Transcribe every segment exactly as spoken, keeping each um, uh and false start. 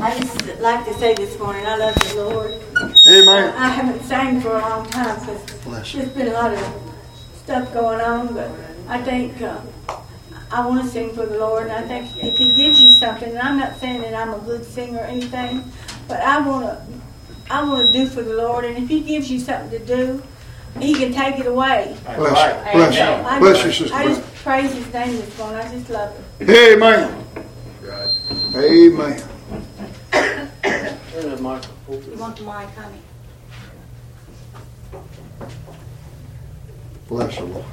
I just like to say this morning, I love the Lord. Amen. I haven't sang for a long time because there's been a lot of stuff going on, but I think uh, I want to sing for the Lord, and I think if He gives you something, and I'm not saying that I'm a good singer or anything, but I want to, I want to do for the Lord, and if He gives you something to do, He can take it away. Bless you. Bless you. I Bless you, just, Sister I Brenda. just praise His name this morning. I just love Him. Amen. Amen. You want the mic, honey? Bless the Lord.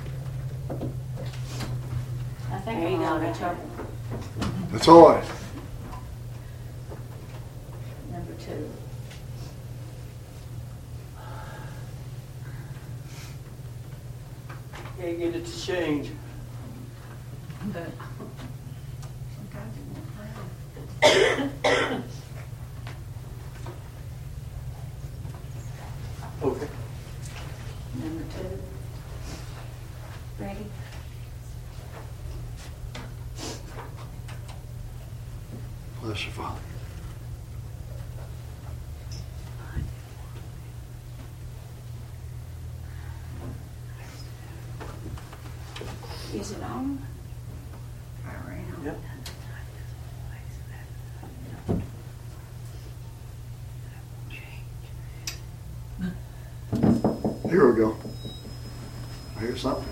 I think I'm out of trouble. That's all right. Number two. Can't get it to change. But Okay. number two. Ready? Bless you, Father. Is it on? Yep. Here we go. Here's something.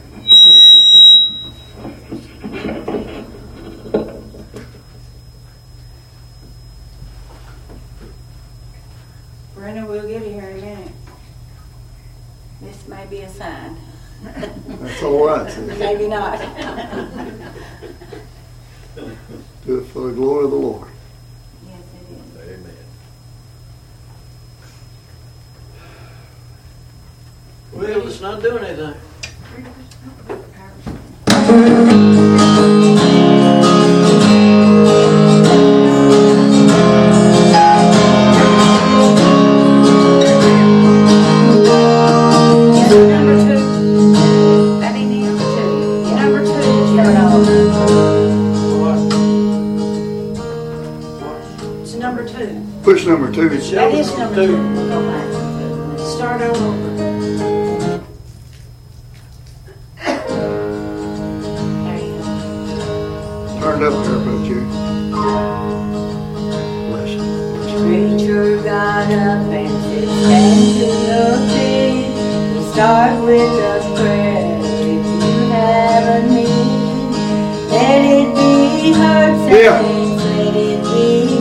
Brenda, we'll get it here in a minute. This may be a sign. That's all right. Maybe not. Do it for the glory of the Lord. Yes, it is. Amen. Well, it's not doing anything. Number two. That ain't the number two. The number two is coming on. It's number two. Push number two. That is number two. We'll go back. Let's start all over. There you go. Turn it up there, Brother Jerry. Bless you. Bless you. Preacher got up and said, stand to your feet. We'll start with a prayer. If you have a need, let it be heard. Yeah. Saints, let it be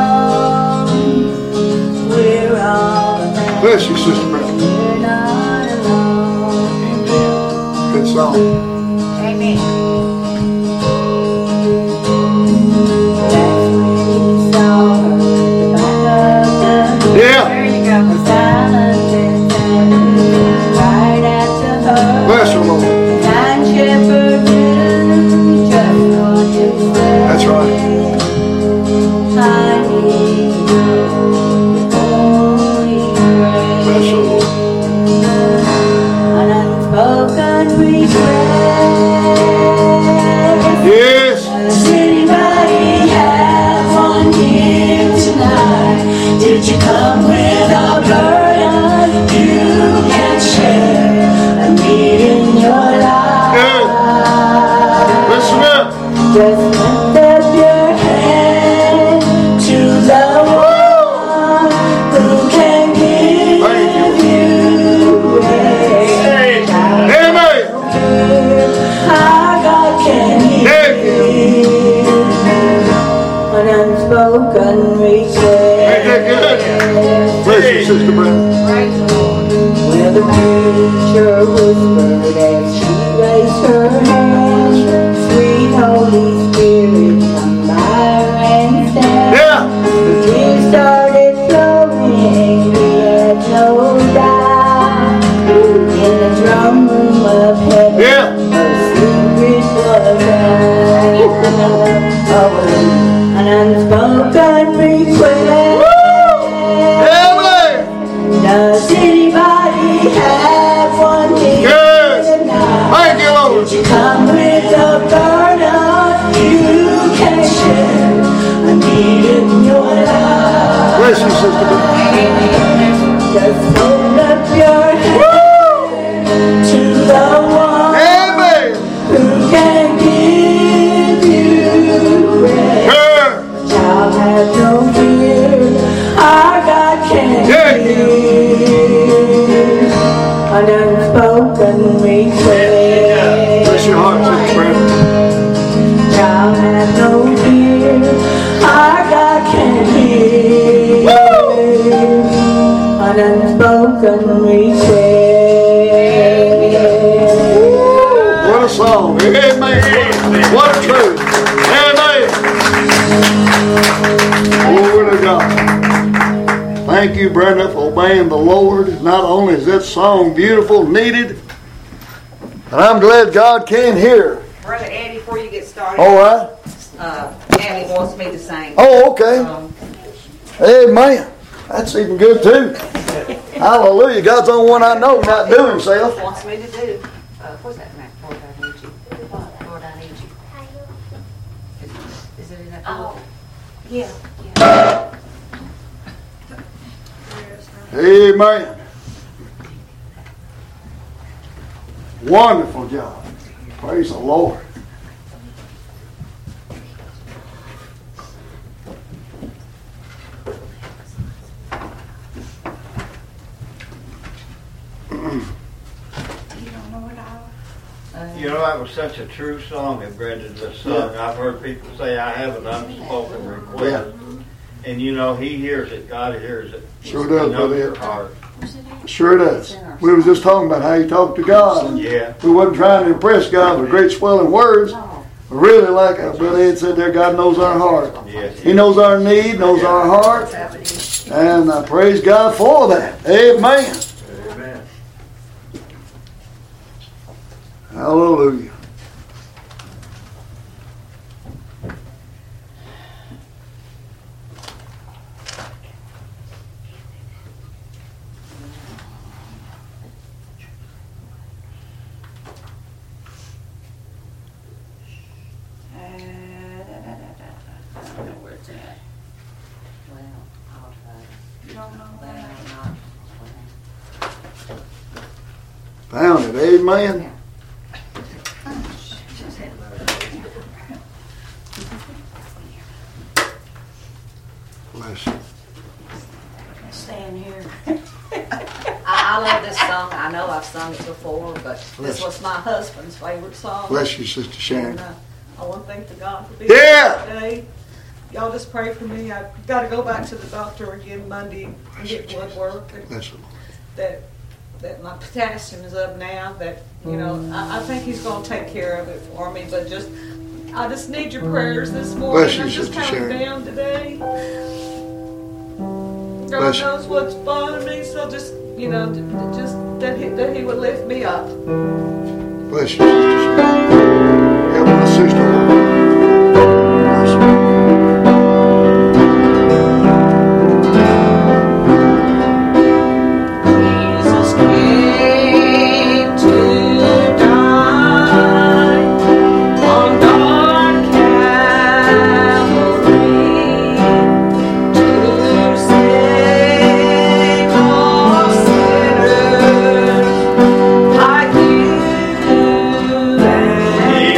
known. We're all alone. Bless you, Sister Brenda. We're not alone. Good song. Amen. That's when he saw her at the back of the Yeah. There you go. Silent and sad, right after her. Bless you, Lord. Kind shepherd knew just what to say. That's right. I need to know holy grace. Bless you, Lord. An unspoken regret. Yes. Does anybody have one here tonight? Did you come with a burden you can share? A need in your life. Good. Listen up. Just lift up your hand to the one who can give Thank you grace. Amen. Our God can Thank you. heal an unspoken Ain't that good? request. Bless you, Sister Brenda. Praise the Lord. Well, the preacher whispered as she raised her hand, sweet Holy Spirit, come by and stand. Yeah. The tears started flowing, we had no doubt. In the drum room of heaven, Yeah. her secret was out. Oh, an unspoken request. Amen. Does anybody have one here Good. tonight? Thank you, Lord. Did you come with a burden you can share? A need in your life. Bless you, Sister Brenda. Just hold up your hand to the one Amen. who can give you rest. Sure. Child, have no fear, our God can Yeah. hear an unspoken request. Bless your heart, Sister Brenda. Child, have no fear, our God can hear an unspoken request. What a song. Amen. What a truth. Amen. Glory to God. Thank you, Brenda, for obeying the Lord. Not only is that song beautiful, needed, and I'm glad God can hear. Brother Eddie, before you get started, All right. uh, Abby wants me to sing. Oh, okay. Um, Amen. That's even good too. Hallelujah. God's the only one I know not do himself. wants me to do. Uh, what's that, Mac? Lord, I need you. Lord, I need you. Is, is it in that? Oh, yeah. Amen. Wonderful job. Praise the Lord. You know, that was such a true song that Brenda just sung. I've heard people say, I have an unspoken request. And you know, He hears it. God hears it. Sure does, He knows Brother your Ed. heart. Sure does. We was just talking about how you talk to God. Yeah. We wasn't trying to impress God with great swelling words. But really, like our Brother Ed said there, God knows our heart. Yes. He knows our need, knows our heart. And I praise God for that. Amen. Amen. Hallelujah. Found it. Amen. Bless you. Stand here. I, I love this song. I know I've sung it before, but this was my husband's favorite song. Bless you, Sister Sharon. And, uh, I want to thank the God for being Yeah. here today. Y'all just pray for me. I've got to go back to the doctor again Monday and get blood work. And Bless you. that that my potassium is up now. That you know, I, I think He's going to take care of it for me. But just, I just need your prayers this morning. Bless you, I'm just Sister kind of Sharon. down today. God Bless you. knows what's bothering me, so just you know, d- d- just that He that He would lift me up. Bless you, Sister Sharon. Yeah, my sister. Bless you. Jesus came to die on dark Calvary to save all sinners like you and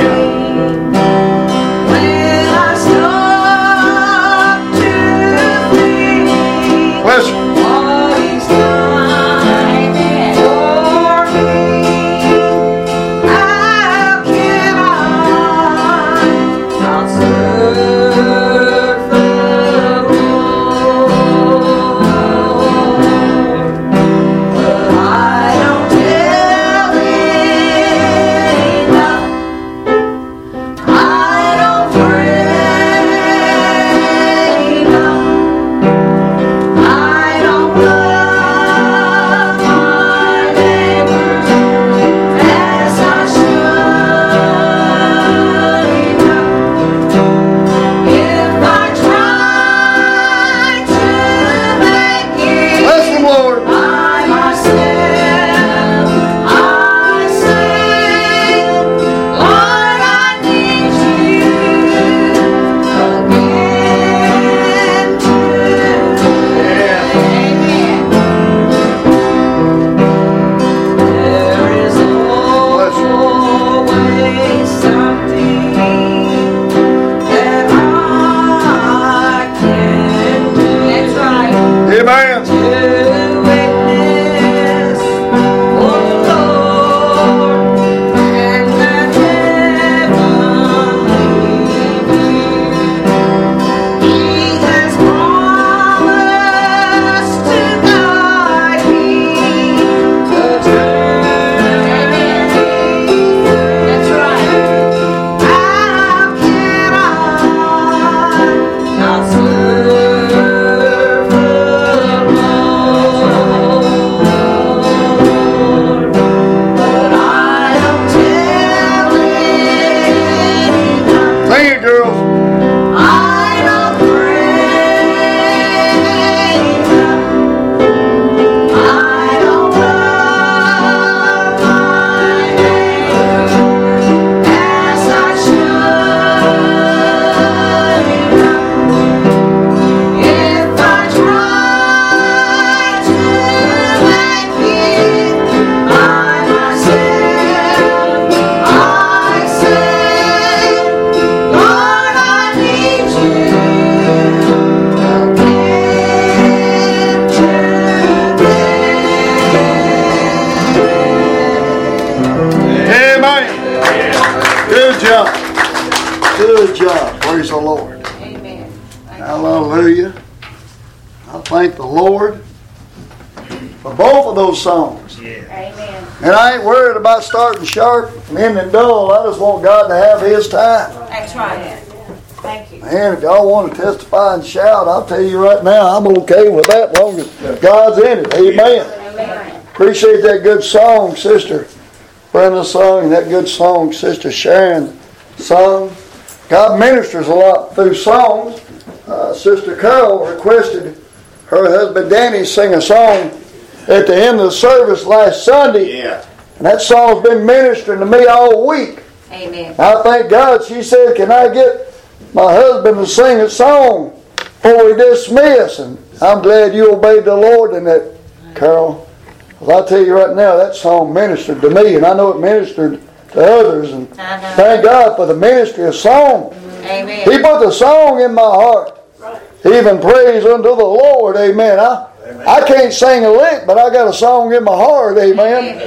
Great job. Praise the Lord. Amen. Thank you. Hallelujah. I thank the Lord for both of those songs. Amen. And I ain't worried about starting sharp and ending dull. I just want God to have His time. That's right. Thank you. Man, if y'all want to testify and shout, I'll tell you right now, I'm okay with that as long as God's in it. Amen. Amen. Appreciate that good song, Sister Brenda sung, and that good song, Sister Sharon sung. God ministers a lot through songs. Uh, Sister Carol requested her husband Danny sing a song at the end of the service last Sunday. Yeah. And that song's been ministering to me all week. Amen. I thank God. She said, can I get my husband to sing a song before we dismiss? And I'm glad you obeyed the Lord in that, Carol. Well, I'll tell you right now, that song ministered to me, and I know it ministered to others. And Uh-huh. thank God for the ministry of song. Amen. He put the song in my heart. Even praise unto the Lord. Amen. I, I can't sing a lick, but I got a song in my heart. Amen.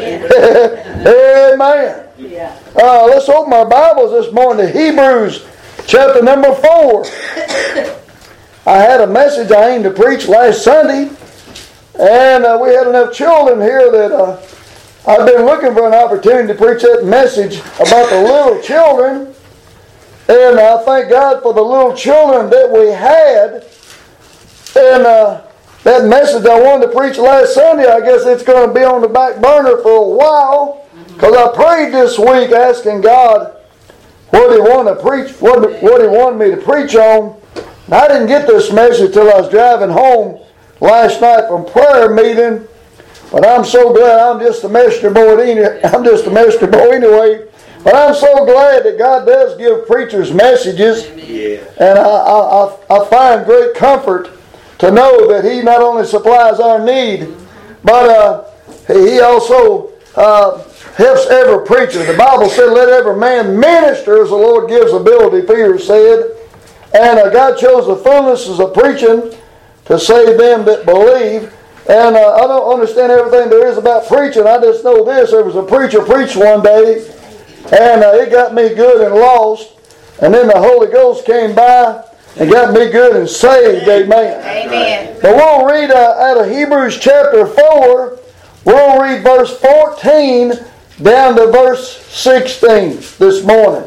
Amen. Yeah. Uh, let's open our Bibles this morning to Hebrews chapter number four. I had a message I aimed to preach last Sunday, and uh, we had enough children here that uh, I've been looking for an opportunity to preach that message about the little children. And I thank God for the little children that we had. And uh, that message I wanted to preach last Sunday, I guess it's going to be on the back burner for a while. Because I prayed this week asking God what He wanted to preach, what, what He wanted me to preach on. And I didn't get this message till I was driving home last night from prayer meeting. But I'm so glad I'm just a messenger boy. I'm just a messenger boy anyway. But I'm so glad that God does give preachers messages. Yeah. And I, I, I find great comfort to know that He not only supplies our need, but uh, He also uh, helps every preacher. The Bible said, let every man minister as the Lord gives ability, Peter said. And uh, God chose the foolishness of preaching to save them that believe. And uh, I don't understand everything there is about preaching. I just know this. There was a preacher preached one day, and uh, it got me good and lost. And then the Holy Ghost came by and got me good and saved. Amen. Amen. But we'll read uh, out of Hebrews chapter four. We'll read verse fourteen down to verse sixteen this morning.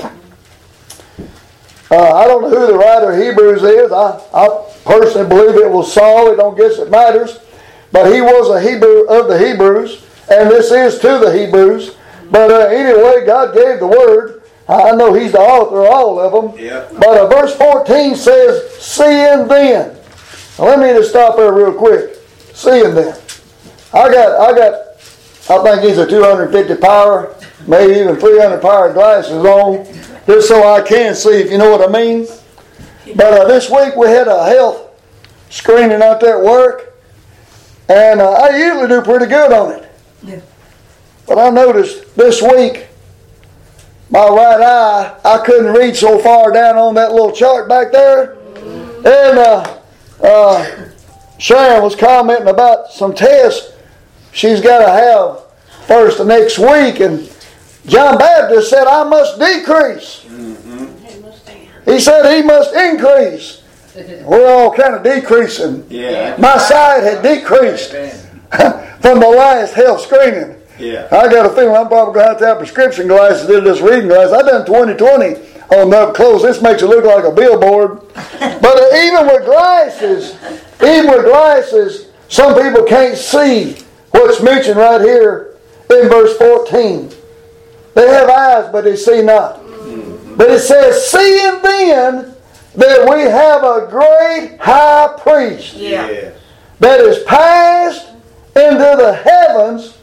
Uh, I don't know who the writer of Hebrews is. I, I personally believe it was Saul. I don't guess it matters. But he was a Hebrew of the Hebrews. And this is to the Hebrews. But uh, anyway, God gave the word. I know He's the author of all of them. Yeah. But uh, verse fourteen says, seeing then. Now let me just stop there real quick. Seeing then. I got, I got, I think these are two hundred fifty power, maybe even three hundred power glasses on, just so I can see, if you know what I mean. But uh, this week we had a health screening out there at work, and uh, I usually do pretty good on it. Yeah. But I noticed this week, my right eye, I couldn't read so far down on that little chart back there. And uh, uh, Sharon was commenting about some tests she's got to have first the next week. And John Baptist said, I must decrease. Mm-hmm. He said he must increase. We're all kind of decreasing. Yeah. My sight had decreased from the last health screening. Yeah. I got a feeling I'm probably going to have to have prescription glasses instead of just reading glasses. I've done twenty twenty on the up close. This makes it look like a billboard. But uh, even with glasses, even with glasses, some people can't see what's mentioned right here in verse fourteen. They have eyes, but they see not. Mm-hmm. But it says, seeing then that we have a great high priest Yeah. Yes. that is passed into the heavens,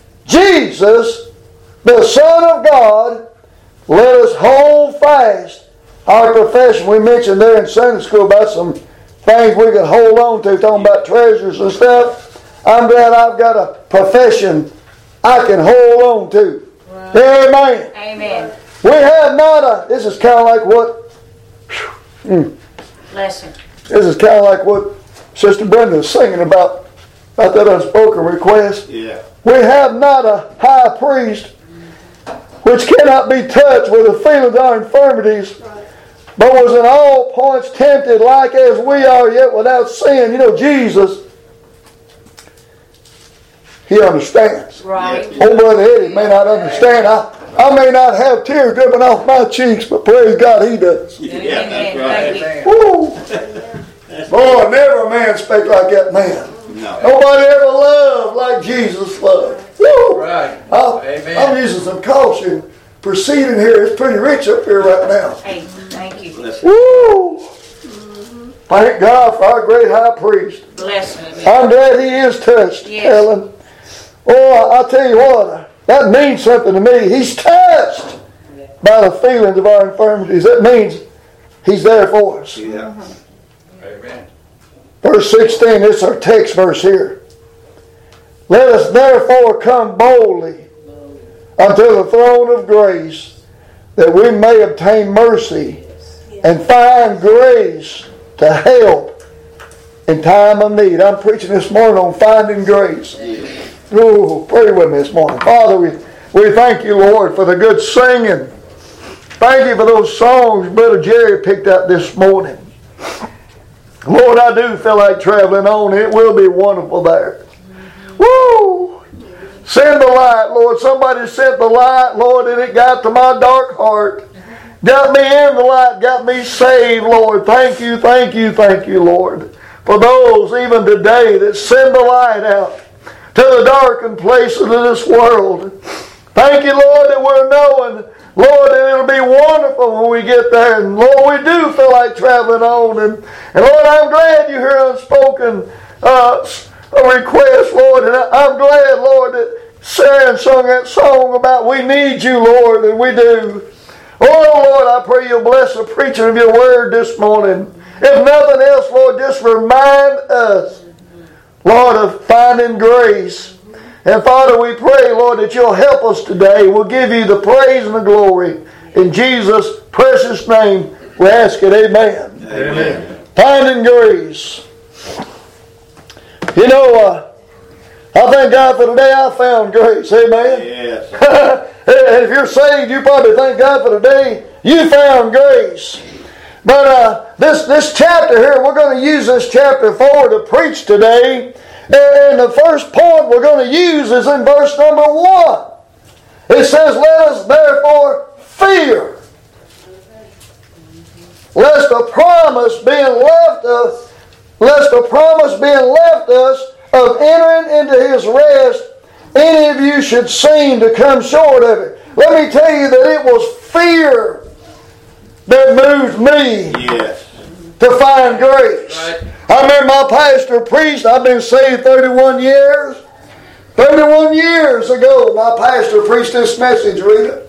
Jesus, the Son of God, let us hold fast our profession. We mentioned there in Sunday school about some things we could hold on to, talking about treasures and stuff. I'm glad I've got a profession I can hold on to. Right. Amen. Amen. We have not a, this is kind of like what, mm, Lesson. this is kind of like what Sister Brenda is singing about, about that unspoken request. Yeah. We have not a high priest which cannot be touched with the feelings of our infirmities, but was in all points tempted like as we are, yet without sin. You know, Jesus, He understands. Right. Old Brother Eddie may not understand. I, I may not have tears dripping off my cheeks, but praise God, he does. Yeah, that's right. Woo! Boy, never a man spake like that man. No. Nobody ever loved like Jesus loved. Woo! Right. I, Amen. I'm using some caution. Proceeding here, it's pretty rich up here right now. Hey, thank you. Woo! Thank God for our great high priest. Bless me. I'm glad he is touched, Yes. Ellen. Oh, I, I tell you what, that means something to me. He's touched by the feelings of our infirmities. That means he's there for us. Yeah. Amen. Verse sixteen, this is our text verse here. Let us therefore come boldly unto the throne of grace, that we may obtain mercy and find grace to help in time of need. I'm preaching this morning on finding grace. Oh, pray with me this morning. Father, we, we thank you, Lord, for the good singing. Thank you for those songs Brother Jerry picked up this morning. Lord, I do feel like traveling on. It will be wonderful there. Woo! Send the light, Lord. Somebody sent the light, Lord, and it got to my dark heart. Got me in the light, got me saved, Lord. Thank you, thank you, thank you, Lord. For those, even today, that send the light out to the darkened places of this world. Thank you, Lord, that we're knowing, Lord, that it'll be wonderful when we get there. And Lord, we do feel like traveling on. And, and Lord, I'm glad you hear unspoken uh, requests, Lord. And I'm glad, Lord, that Sharon sung that song about we need you, Lord, and we do. Oh, Lord, I pray you'll bless the preaching of your word this morning. If nothing else, Lord, just remind us, Lord, of finding grace. And Father, we pray, Lord, that you'll help us today. We'll give you the praise and the glory. In Jesus' precious name, we ask it. Amen. Amen. Finding grace. You know, uh, I thank God for the day I found grace. Amen. Yes. And if you're saved, you probably thank God for the day you found grace. But uh, this, this chapter here, we're going to use this chapter four to preach today. And the first point we're going to use is in verse number one. It says, let us therefore fear, lest a promise being left us, lest a promise being left us of entering into his rest, any of you should seem to come short of it. Let me tell you that it was fear that moved me Yes. to find grace. Right. I remember my pastor preached. I've been saved thirty-one years. thirty-one years ago, my pastor preached this message, Rita.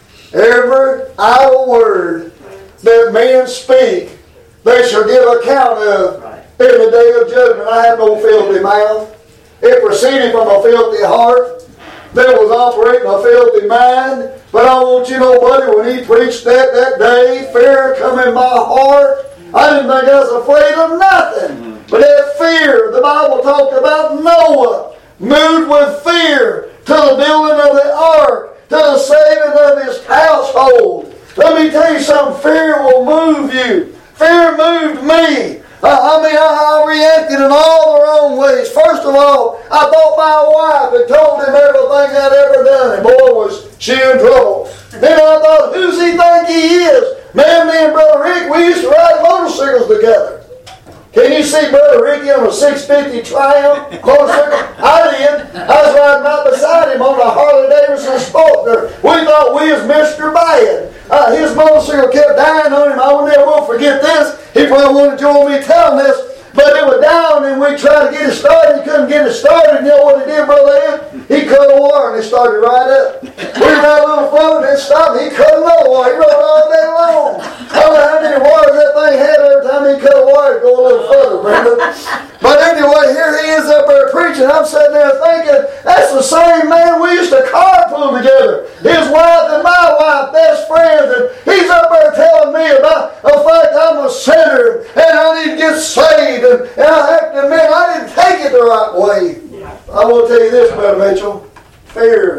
Every idle word that men speak, they shall give account of in the day of judgment. I have no filthy mouth. It proceeded from a filthy heart that was operating a filthy mind. But I want you to know, buddy, when he preached that that day, fear come in my heart. I didn't think I was afraid of nothing. But that fear, the Bible talked about Noah, moved with fear to the building of the ark, to the saving of his household. Let me tell you something, fear will move you. Fear moved me. Uh, I mean, I, I reacted in all the wrong ways. First of all, I thought my wife had told him everything I'd ever done, and boy, was she in trouble. Then I thought, who's he think he is? Man, me and Brother Rick, we used to ride motorcycles together. Can you see Brother Ricky on a six fifty Triumph motorcycle? I did. I was riding right beside him on a Harley Davidson Sport. We thought we was Mister Bad. Uh, his motorcycle kept dying on him. I will never will forget this. He probably wouldn't join me telling this. But it was down and we tried to get it started. He couldn't get it started. You know what he did, Brother Ed? He cut a wire and it started right up. We ran a little further and it stopped. He cut another wire. He rode all day long. I don't know how many wires that thing had every time he cut a wire to go a little further, Brenda. But anyway, here he is up there preaching. I'm sitting there thinking, that's the same man we used to carpool together. His wife and my wife, best friends. And he's up there telling me about the fact I'm a sinner and I need to get saved. And, and I have to admit, I didn't take it the right way. I want to tell you this, Brother Mitchell. Fear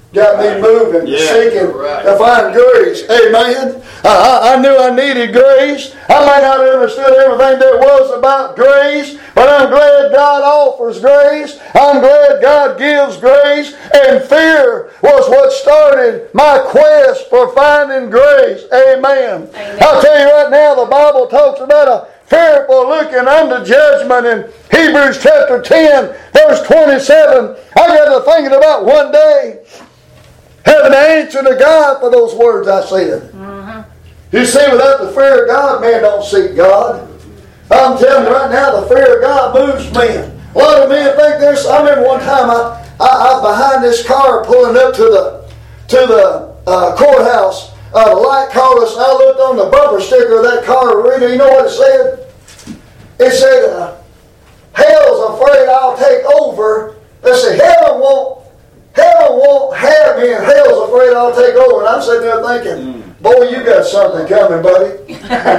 got me moving, Yeah, seeking right. to find grace. Amen. I, I, I knew I needed grace. I might not have understood everything there was about grace, but I'm glad God offers grace. I'm glad God gives grace. And fear was what started my quest for finding grace. Amen. Amen. I'll tell you right now, the Bible talks about a fearful looking unto judgment in Hebrews chapter ten, verse twenty-seven. I got to thinking about one day having an answer to God for those words I said. Mm-hmm. You see, without the fear of God, man don't seek God. I'm telling you right now, the fear of God moves men. A lot of men think there's. I remember one time I, I, I was behind this car pulling up to the to the uh, courthouse. Uh, the light called us, and I looked on the bumper sticker of that car. You know what it said? It said, uh, "Hell's afraid I'll take over." They said, "Heaven won't, heaven won't have me, and hell's afraid I'll take over." And I'm sitting there thinking, "Boy, you got something coming, buddy."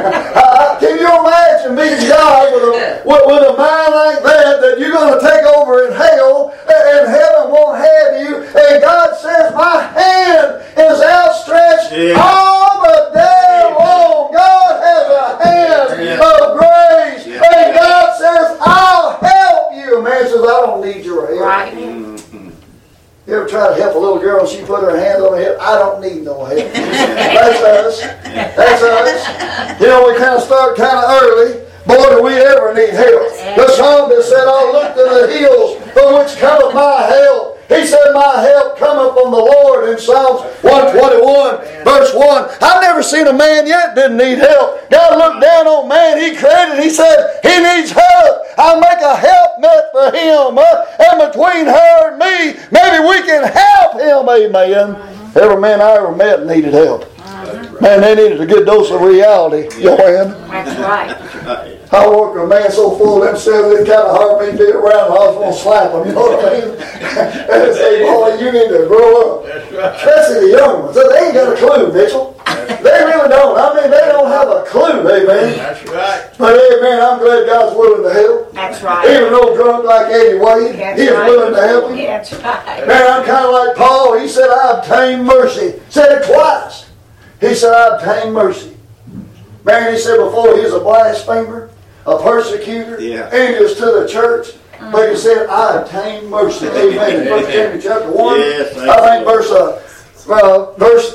uh, can you imagine meeting God with a, with, with a mind like that, that you're going to take over in hell, and heaven won't have you, and God says, "My hand is outstretched yeah. all the day long." God has a hand yeah. of grace, yeah. and God says, "I'll help you." Man says, "I don't need your help." Right. Mm-hmm. You ever try to help a little girl and she put her hand on her hip? "I don't need no help." That's us. That's us. You know, we kind of start kind of early. Boy, do we ever need help. The psalmist said, "I'll look to the hills from which cometh my help." He said, "My help cometh from the Lord," in Psalms one twenty-one, verse one. I've never seen a man yet didn't need help. God looked down on man He created. He said, "He needs help. I'll make a helpmeet for him." Uh, and between her and me, maybe we can help him. Amen. Mm-hmm. Every man I ever met needed help. Mm-hmm. Man, they needed a good dose of reality. Joanne. That's right. I worked with a man so full of themselves, it kind of hard me to be around. I was going to slap them, you know what I mean? And say, "Boy, you need to grow up." That's right. Especially the young ones. They ain't got a clue, Mitchell. They really don't. I mean, they don't have a clue, amen. That's right. But amen, I'm glad God's willing to help. That's right. Even though drunk like Eddie Wade, That's He is right. willing to help him. That's right. Man, I'm kind of like Paul. He said, "I obtained mercy." Said it twice. He said, "I obtained mercy." Man, he said before he was a blasphemer, a persecutor, yeah. injurious to the church. Mm-hmm. But he said, "I obtained mercy." Amen. In First Timothy chapter one, yes, I think verse uh, uh, verse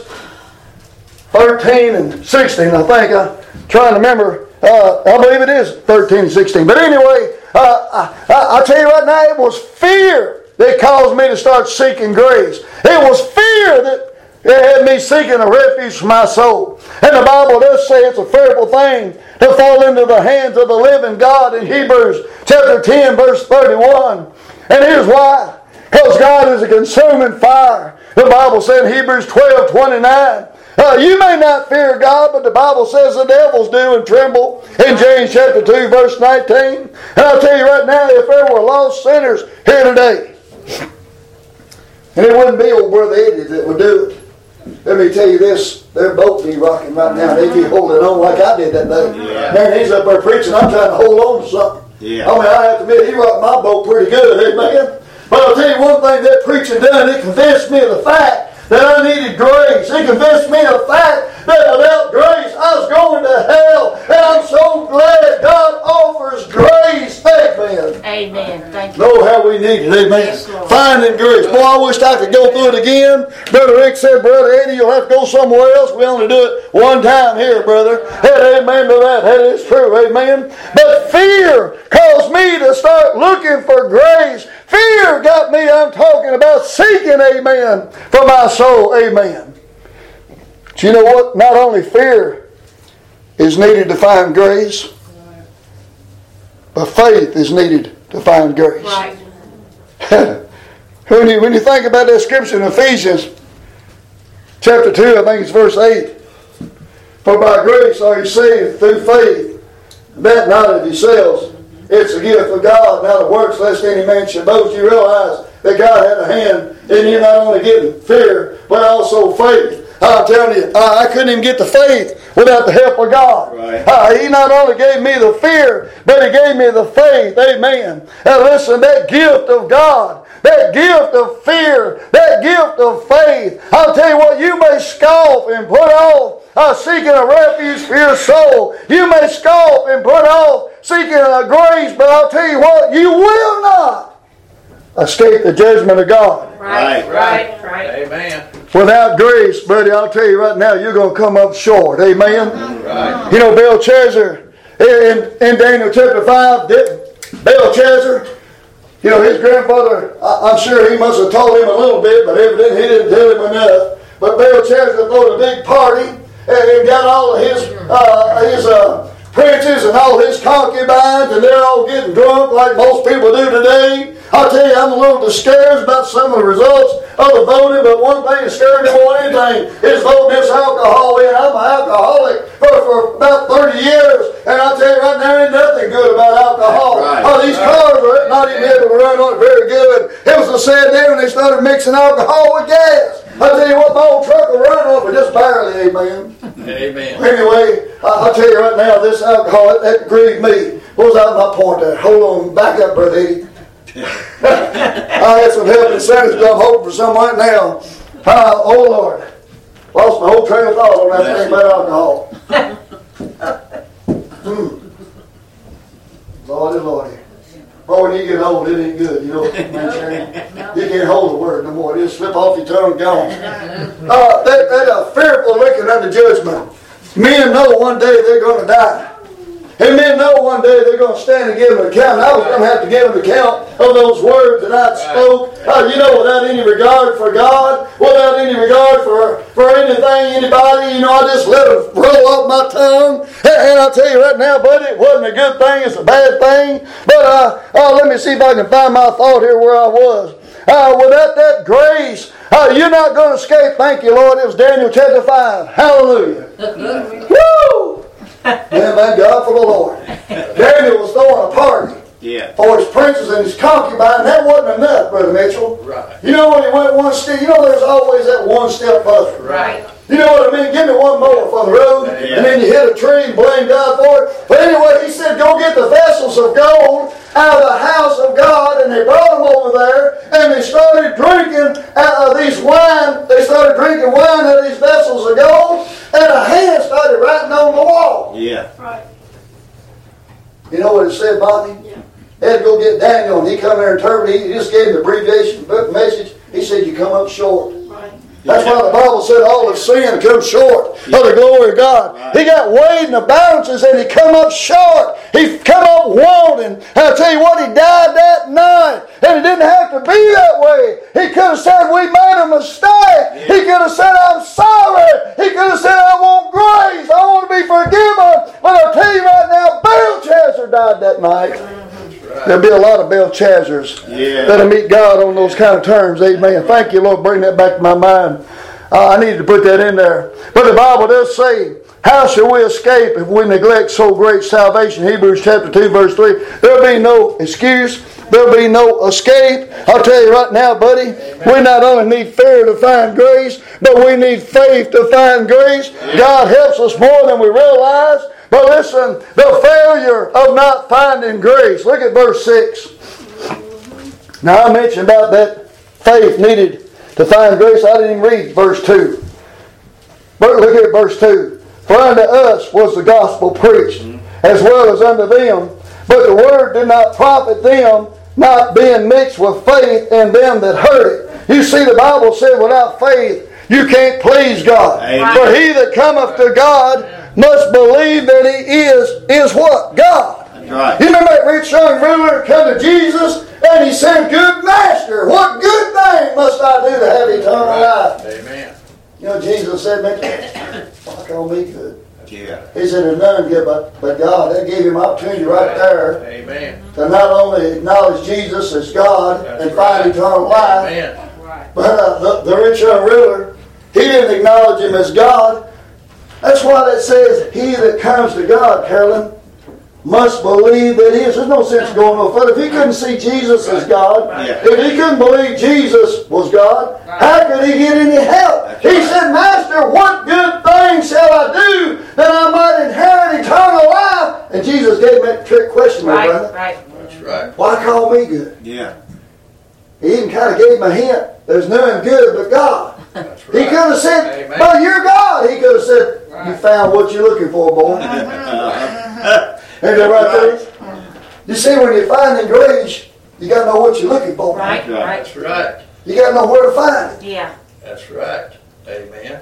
thirteen and sixteen. I think I'm trying to remember. Uh, I believe it is thirteen and sixteen. But anyway, uh, I, I, I tell you right now, it was fear that caused me to start seeking grace. It was fear that it had me seeking a refuge for my soul. And the Bible does say it's a fearful thing to fall into the hands of the living God in Hebrews chapter ten, verse thirty-one. And here's why. Because God is a consuming fire. The Bible said in Hebrews twelve twenty-nine, uh, you may not fear God, but the Bible says the devils do and tremble. In James chapter two, verse nineteen. And I'll tell you right now, if there were lost sinners here today, and it wouldn't be old Brother Eddie that would do it. Let me tell you this, their boat be rocking right now. They'd be holding on like I did that day. Yeah. Man, he's up there preaching. I'm trying to hold on to something. Yeah. I mean, I have to admit, he rocked my boat pretty good. Amen. But I'll tell you one thing that preaching done, it convinced me of the fact that I needed grace. It convinced me of the fact that without grace, I was going to hell. And I'm so glad God offers grace. Amen. Amen. Thank you. Know how we need it. Amen. Yes, finding grace. Boy, I wish I could go through it again. Brother Rick said, "Brother Eddie, you'll have to go somewhere else. We only do it one time here, brother." Hey, amen to that. That is true. Amen. But fear caused me to start looking for grace. Fear got me, I'm talking about seeking, amen, for my soul. Amen. But you know what? Not only fear is needed to find grace, but faith is needed to find grace. Right. when, you, when you think about that scripture in Ephesians chapter two, I think it's verse eight. "For by grace are you saved through faith, that not of yourselves. It's a gift of God, not of works, lest any man should boast." You realize that God had a hand in you not only getting fear, but also faith. I'm telling you, I couldn't even get the faith without the help of God. Right. Uh, he not only gave me the fear, but He gave me the faith. Amen. And listen, that gift of God that gift of fear, that gift of faith. I'll tell you what, you may scoff and put off uh, seeking a refuge for your soul. You may scoff and put off seeking a grace, but I'll tell you what, you will not escape the judgment of God. Right, right, right. Amen. Without grace, buddy, I'll tell you right now, you're going to come up short. Amen? Right. You know, Belshazzar, in, in Daniel chapter five, Belshazzar, you know, his grandfather, I, I'm sure he must have told him a little bit, but evidently he didn't tell him enough. But Belshazzar threw a big party and got all of his, uh, his uh, princes and all his concubines, and they're all getting drunk like most people do today. I'll tell you, I'm a little discouraged about some of the results of the voting, but one thing that scared me more than anything is voting this alcohol in. I'm an alcoholic for, for about thirty years, and I'll tell you right now, ain't nothing good about alcohol. Right. Oh, these cars are not even able to run on it very good. It was a sad day when they started mixing alcohol with gas. I'll tell you what, my old truck will run on it, but just barely, amen. Amen. Anyway, I'll tell you right now, this alcohol, that grieved me. What was out my point there? Hold on, back up, Brother Eddie. I had some help in Sunday school. I'm hoping for some right now. Uh, oh, Lord. Lost my whole train of thought on that thing about alcohol. mm. Lordy, Lordy. Boy, when you get old, it ain't good. You know what I'm saying? You can't hold the word no more. It'll slip off your tongue and gone. Uh, that that uh, fearful looking unto judgment. Men know one day they're going to die. And men know one day they're going to stand and give an account. I was going to have to give an account of those words that I spoke. Uh, you know, without any regard for God, without any regard for, for anything, anybody. You know, I just let it roll off my tongue. And, and I'll tell you right now, buddy, it wasn't a good thing. It's a bad thing. But uh, uh, let me see if I can find my thought here where I was. Uh, without that grace, uh, you're not going to escape. Thank you, Lord. It was Daniel chapter five. Hallelujah. Woo! Man, thank God for the Lord. Daniel was throwing a party Yeah. for his princes and his concubine. That wasn't enough, Brother Mitchell. Right. You know when he went one step, you know there's always that one step further. Right. You know what I mean? Give me one more for the road. Yeah. And then you hit a tree and blame God for it. But anyway, he said, go get the vessels of gold out of the house of God. And they brought them over there. And they started drinking out of these wine. They started drinking wine out of these vessels of gold. And a hand started writing on the wall. Yeah. Right. You know what it said, Bonnie? Yeah. They had to go get Daniel, and he come there and interpret. He just gave him the abbreviation, book message. He said, you come up short. Right. That's why the Bible said all of sin comes short of the glory of God. Right. He got weighed in the balances and he come up short. He come up wanting. And I'll tell you what, he died that night. And it didn't have to be that way. He could have said, we made a mistake. Yeah. He could have said, I'm sorry. He could have said, I want grace. I want to be forgiven. But I'll tell you right now, Belshazzar died that night. There'll be a lot of Belshazzars Yeah. that'll meet God on those kind of terms. Amen. Thank you, Lord. Bring that back to my mind. Uh, I needed to put that in there. But the Bible does say, how shall we escape if we neglect so great salvation? Hebrews chapter two, verse three. There'll be no excuse. There'll be no escape. I'll tell you right now, buddy, we not only need fear to find grace, but we need faith to find grace. God helps us more than we realize. But listen, the failure of not finding grace. Look at verse six. Now I mentioned about that faith needed to find grace. I didn't even read verse two. But look at verse two. For unto us was the gospel preached, as well as unto them. But the word did not profit them, not being mixed with faith in them that heard it. You see, the Bible said without faith, you can't please God. Amen. For he that cometh to God must believe that he is, is what? God. That's right. You remember that rich young ruler come to Jesus and he said, good master, what good thing must I do to have eternal life? Amen. You know, Jesus said, why call me good? Yeah. He said, there's none good but, but God. That gave him opportunity right there Amen. to not only acknowledge Jesus as God That's and right. find eternal life, Amen. Right. but uh, the, the rich young ruler, he didn't acknowledge him as God. That's why that says, he that comes to God, Carolyn, must believe that he is. There's no sense going no further. If he couldn't see Jesus as God, Yeah. if he couldn't believe Jesus was God, how could he get any help? That's He right. said, Master, what good thing shall I do that I might inherit eternal life? And Jesus gave him that trick question, my Right, brother. right. That's right. Why call me good? Yeah. He even kind of gave him a hint. There's none good but God. That's right. He could have said, Amen. but you're God. He could have said, Right. you found what you're looking for, boy. Ain't that right there? You see, when you're finding grace, you got to know what you're looking for. Right, right. That's right. You got to know where to find it. Yeah. That's right. Amen.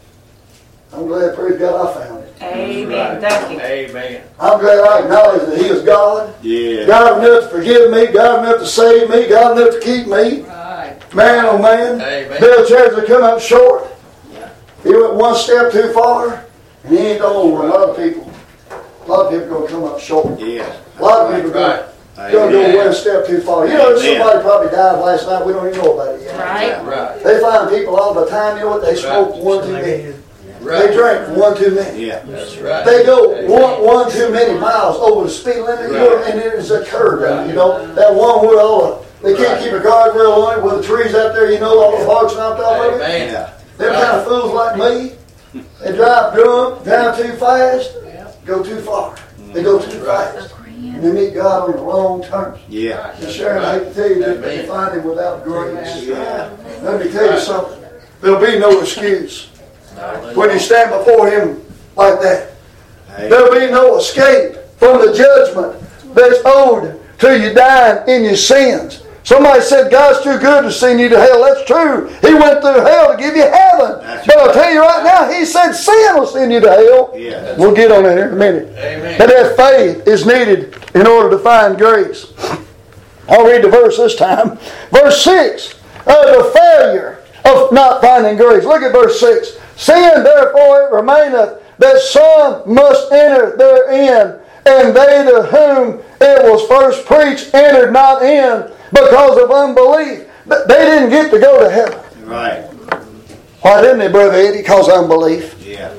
I'm glad, praise God, I found it. Amen. Thank you. Amen. I'm glad I acknowledge that He is God. Yeah. God enough to forgive me, God enough to save me, God enough to keep me. Right. Man, oh man, Amen. Bill Chaser come up short. He went one step too far, and he ain't done over a lot of people. A lot of people going to come up short. Yeah. A lot of people going Right. to go Amen. one step too far. You know, Amen. somebody probably died last night. We don't even know about it yet. Right. Right. They find people all the time. You know what? They smoke one too many. They Right. drink one too many. Yeah. That's right. They go Amen. one, one too many miles over the speed limit, you know, Right. and there's a curve down, you know. That one where all the, they can't Right. keep a guardrail on it with the trees out there, you know, all the barks knocked off of it. Amen. Yeah. Them kind of fools like me, they drive drunk, drive too fast, go too far. They go too fast. And they meet God on the wrong terms. Yeah. And Sharon, I hate to tell you that they find Him without grace. Let me tell you something. There'll be no excuse when you stand before Him like that. There'll be no escape from the judgment that's owed to you dying in your sins. Somebody said God's too good to send you to hell. That's true. He went through hell to give you heaven. That's but I'll right. tell you right now, He said sin will send you to hell. Yeah. We'll get on that here in a minute. Amen. But that faith is needed in order to find grace. I'll read the verse this time. Verse six. Uh, the failure of not finding grace. Look at verse six. Sin, therefore, it remaineth, that some must enter therein, and they to whom it was first preached entered not in because of unbelief. But they didn't get to go to heaven. Right. Why didn't they, Brother Eddie? Because of unbelief. Yeah.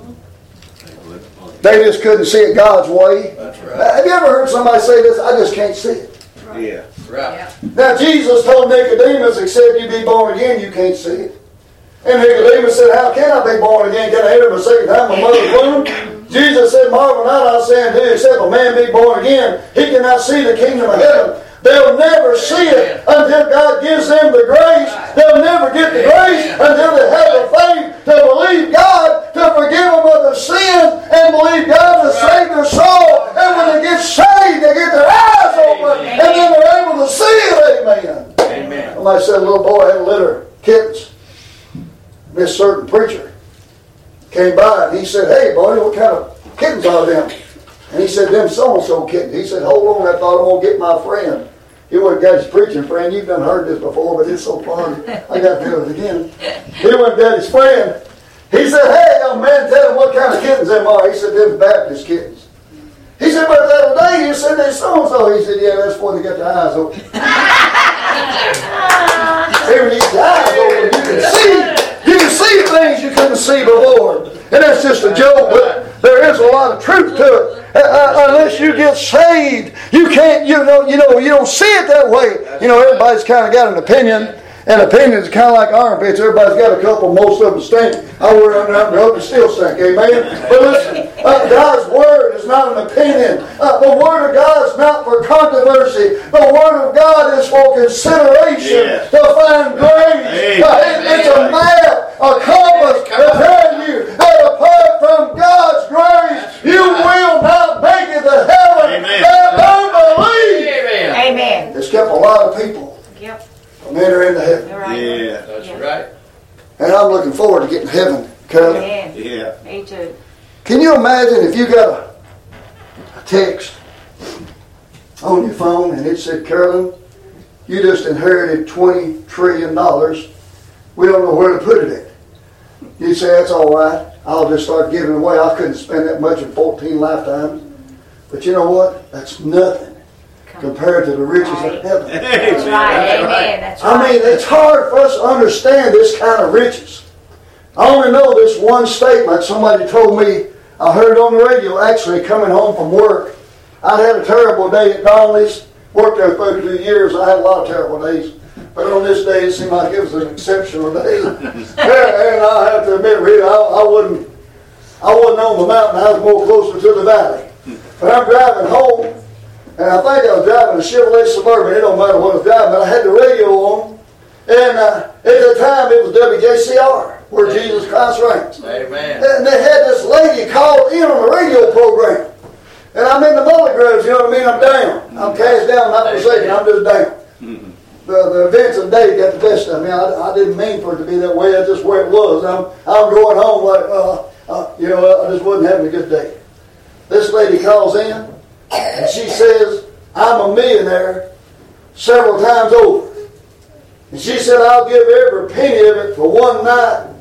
They just couldn't see it God's way. That's right. Have you ever heard somebody say this? I just can't see it. Yeah. Right. Now Jesus told Nicodemus, except you be born again, you can't see it. And Nicodemus said, how can I be born again? Can I enter my second time in my mother's womb? Jesus said, marvel not, I say unto you, except a man be born again, he cannot see the kingdom of heaven. They'll never see it until God gives them the grace. They'll never get the grace until they have the faith to believe God, to forgive them of their sins, and believe God to save their soul. And when they get saved, they get their eyes open, and then they're able to see it. Amen. Amen. Somebody said a little boy had a litter of kittens. This certain preacher came by and he said, hey, boy, what kind of kittens are them? And he said, them so-and-so kittens. He said, hold on, I thought I'm going to get my friend. He went and got his preaching friend. You've done heard this before, but it's so fun. I got to do it again. He went and got his friend. He said, hey, young man, tell him what kind of kittens them are. He said, them Baptist kittens. He said, but the other day you said they so-and-so. He said, yeah, that's before they got their eyes open. See, when you get your eyes open, you can see. You can see things you couldn't see before. And that's just a joke, but there is a lot of truth to it. Uh, uh, unless you get saved, you can't, you know, you know, you don't see it that way. You know, everybody's kind of got an opinion. And opinions are kind of like armpits. Everybody's got a couple. Most of them stink. I wear under under up and still stink. Amen? But listen, uh, God's Word is not an opinion. Uh, the Word of God is not for controversy. The Word of God is for consideration, Yes. to find grace. Amen. Uh, it- it's a map, a compass to tell you that apart from God's grace, you will not make it to heaven. Amen. That unbelief Amen. Amen. has kept a lot of people Yep. from entering into heaven. You're right. Yeah. That's Yeah. right. And I'm looking forward to getting to heaven, Carolyn. Amen. Yeah. Me too. Can you imagine if you got a, a text on your phone and it said, Carolyn, you just inherited twenty trillion dollars. We don't know where to put it at. You'd say, that's all right. I'll just start giving away. I couldn't spend that much in fourteen lifetimes. But you know what? That's nothing compared to the riches of heaven. That's right. Amen. That's right. I mean, it's hard for us to understand this kind of riches. I only know this one statement. Somebody told me, I heard it on the radio actually coming home from work. I'd had a terrible day at Donnelly's. Worked there thirty-two years. I had a lot of terrible days. But on this day, it seemed like it was an exceptional day. and, and I have to admit, really, I, I wasn't I wasn't on the mountain. I was more closer to the valley. But I'm driving home, and I think I was driving a Chevrolet Suburban. It don't matter what I was driving, but I had the radio on. And uh, at the time, it was W J C R, where Amen. Jesus Christ reigns. Amen. And they had this lady called in on the radio program. And I'm in the Mully Groves, you know what I mean? I'm down. I'm cast down, not forsaken. I'm just down. Mm-hmm. The, the events of the day got the best of me. I, I didn't mean for it to be that way. That's just where it was. I'm, I'm going home like, uh, uh, you know, I just wasn't having a good day. This lady calls in, and she says, I'm a millionaire several times over. And she said, I'll give every penny of it for one night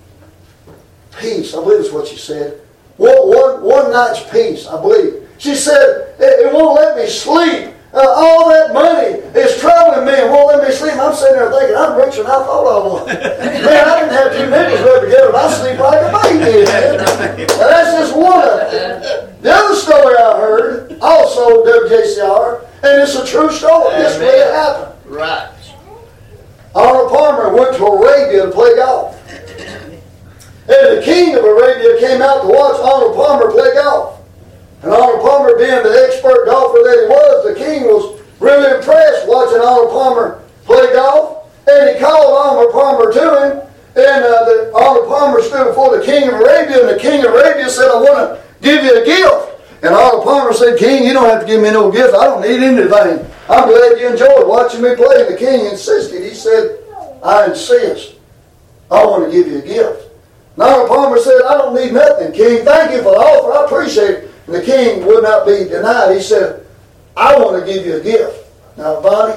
peace. I believe that's what she said. One, one, one night's peace, I believe. She said, it, it won't let me sleep. Uh, all that money is troubling me and won't let me sleep. I'm sitting there thinking, I'm richer than I thought I was. Man, I didn't have two nickels rubbed together, but I sleep like a baby. Now, that's just one of them. The other story I heard, also W J C R, and it's a true story. This really happened. Right. Arnold Palmer went to Arabia to play golf. And the king of Arabia came out to watch Arnold Palmer play golf. And Arnold Palmer, being the expert golfer that he was, the king was really impressed watching Arnold Palmer play golf. And he called Arnold Palmer to him. And uh, the, Arnold Palmer stood before the king of Arabia. And the king of Arabia said, I want to give you a gift. And Arnold Palmer said, King, you don't have to give me no gift. I don't need anything. I'm glad you enjoyed watching me play. And the king insisted. He said, I insist. I want to give you a gift. And Arnold Palmer said, I don't need nothing, King. Thank you for the offer. I appreciate it. And the king would not be denied. He said, I want to give you a gift. Now, Bonnie,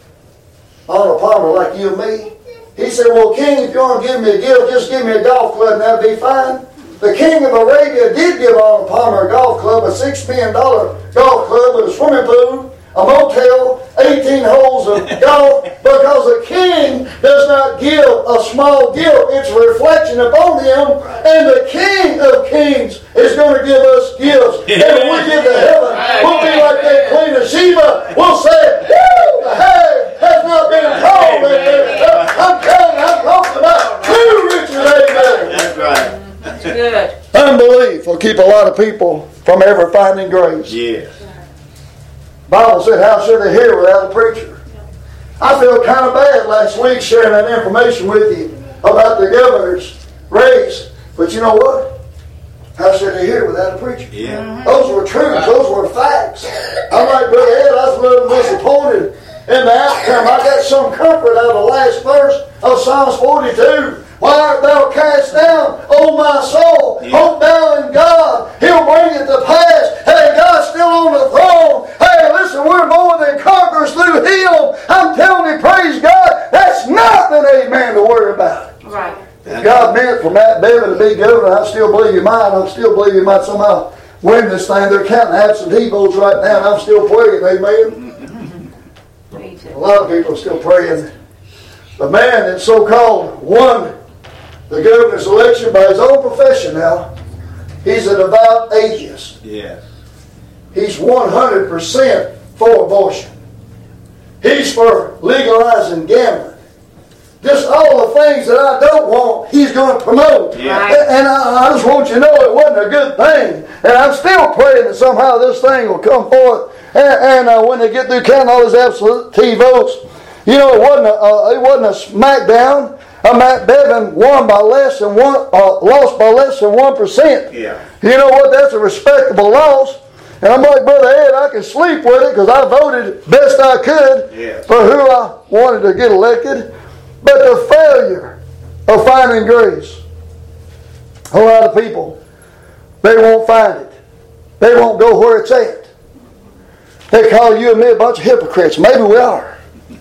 Arnold Palmer, like you and me, he said, well, King, if you want to give me a gift, just give me a golf club and that'll be fine. The king of Arabia did give Arnold Palmer a golf club, a six million dollar golf club with a swimming pool, a motel, eighteen holes of golf, because a king does not give a small gift. It's a reflection upon him. And the King of Kings is going to give us gifts. And when we get to heaven, we'll be like that Queen of Sheba. We'll say, woo, the hag has not been told. I'm telling you, I'm talking about true riches. Amen. That's right. That's good. Unbelief will keep a lot of people from ever finding grace. Yes. Bible said, how should they hear without a preacher? I feel kind of bad last week sharing that information with you about the governor's race. But you know what? How should they hear without a preacher? Yeah. Those were truths. Those were facts. I'm like Brother Ed, I was a little disappointed in the outcome. I got some comfort out of the last verse of Psalms forty-two. Why art thou cast down, O my soul? Yeah. Hope thou in God. He'll bring it to pass. Hey, God's still on the throne. Hey, listen, we're more than conquerors through Him. I'm telling you, praise God, that's nothing, amen, to worry about. Right. If God meant for Matt Bevin to be governor, I still believe He might. I still believe He might somehow win this thing. They're counting absentee votes right now, and I'm still praying, amen. Me too. A lot of people are still praying. The man that so-called won the governor's election by his own profession now, he's a devout atheist. Yes. He's one hundred percent for abortion. He's for legalizing gambling. Just all the things that I don't want, he's going to promote. Yeah. And I, I just want you to know it wasn't a good thing. And I'm still praying that somehow this thing will come forth. And, and uh, when they get through counting all his absentee votes, you know, it wasn't a, uh, it wasn't a smackdown. Uh, Matt Bevin won by less than one, uh, lost by less than one percent. Yeah. You know what? That's a respectable loss. And I'm like Brother Ed, I can sleep with it because I voted best I could Yes. for who I wanted to get elected. But the failure of finding grace, a lot of people, they won't find it. They won't go where it's at. They call you and me a bunch of hypocrites. Maybe we are.